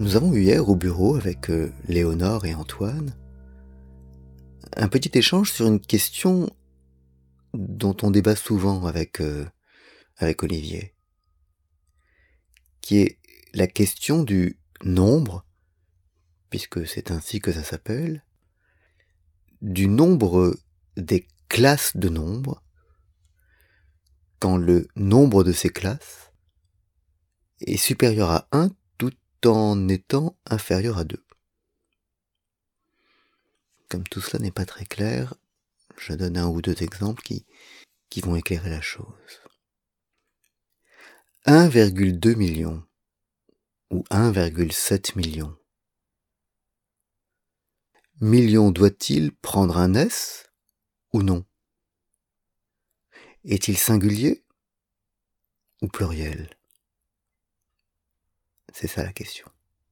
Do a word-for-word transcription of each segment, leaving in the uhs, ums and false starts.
Nous avons eu hier au bureau avec euh, Léonore et Antoine un petit échange sur une question dont on débat souvent avec, euh, avec Olivier, qui est la question du nombre, puisque c'est ainsi que ça s'appelle, du nombre des classes de nombres, quand le nombre de ces classes est supérieur à un tout en étant inférieur à deux. Comme tout cela n'est pas très clair, je donne un ou deux exemples qui, qui vont éclairer la chose. un virgule deux million ou un virgule sept million. Million doit-il prendre un S ou non? Est-il singulier ou pluriel? C'est ça la question.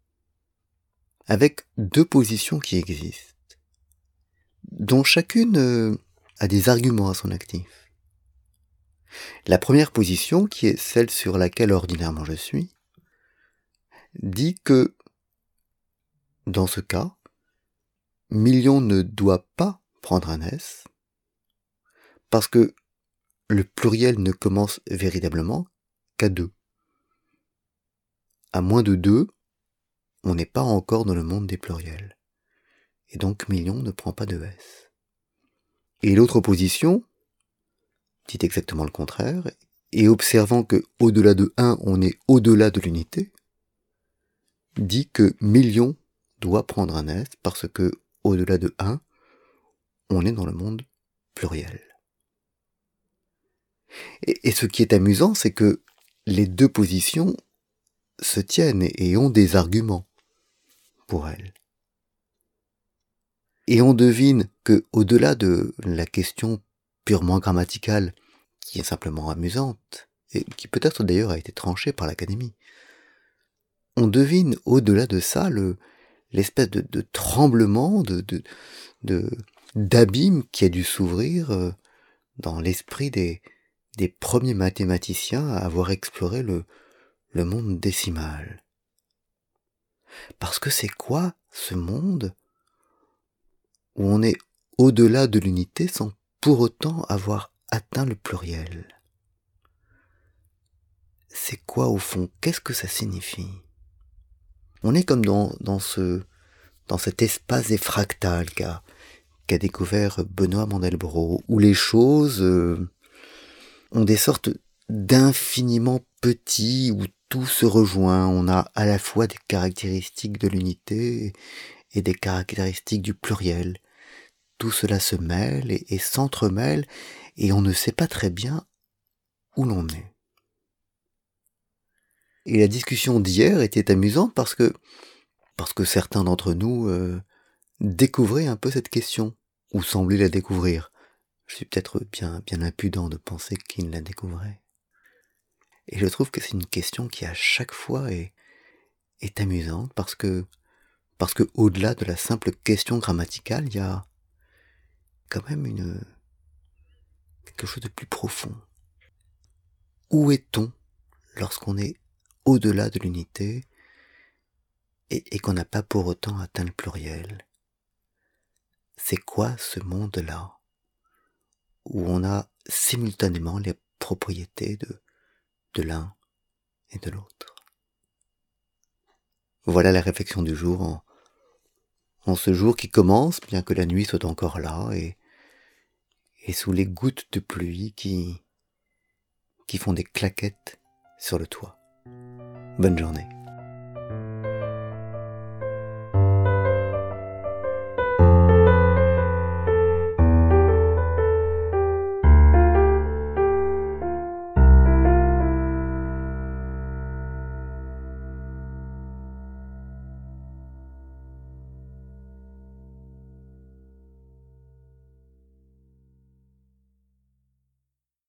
Avec deux positions qui existent, dont chacune euh, a des arguments à son actif. La première position, qui est celle sur laquelle ordinairement je suis, dit que, dans ce cas, million ne doit pas prendre un S, parce que le pluriel ne commence véritablement qu'à deux. À moins de deux, on n'est pas encore dans le monde des pluriels. Et donc million ne prend pas de S. Et l'autre position dit exactement le contraire, et observant que au-delà de un, on est au-delà de l'unité, dit que million doit prendre un S parce que au-delà de un, on est dans le monde pluriel. Et, et ce qui est amusant, c'est que les deux positions se tiennent et ont des arguments pour elles. Et on devine que, au-delà de la question purement grammaticale, qui est simplement amusante, et qui peut-être d'ailleurs a été tranchée par l'Académie, on devine au-delà de ça le, l'espèce de, de tremblement, de, de, de, d'abîme qui a dû s'ouvrir euh, dans l'esprit des, des premiers mathématiciens à avoir exploré le, le monde décimal. Parce que c'est quoi ce monde où on est au-delà de l'unité sans pour autant avoir atteint le pluriel? C'est quoi au fond? Qu'est-ce que ça signifie? On est comme dans, dans, ce, dans cet espace effractal qu'a, qu'a découvert Benoît Mandelbrot, où les choses euh, ont des sortes d'infiniment petits, où tout se rejoint. On a à la fois des caractéristiques de l'unité et des caractéristiques du pluriel. Tout cela se mêle et, et s'entremêle, et on ne sait pas très bien où l'on est. Et la discussion d'hier était amusante parce que, parce que certains d'entre nous euh, découvraient un peu cette question, ou semblaient la découvrir. Je suis peut-être bien, bien impudent de penser qu'ils la découvraient. Et je trouve que c'est une question qui à chaque fois est, est amusante parce que, parce que au-delà de la simple question grammaticale, il y a quand même une, quelque chose de plus profond. Où est-on lorsqu'on est au-delà de l'unité et, et qu'on n'a pas pour autant atteint le pluriel? C'est quoi ce monde-là où on a simultanément les propriétés de, de l'un et de l'autre? Voilà la réflexion du jour en, en ce jour qui commence, bien que la nuit soit encore là, et, et sous les gouttes de pluie qui, qui font des claquettes sur le toit. Bonne journée.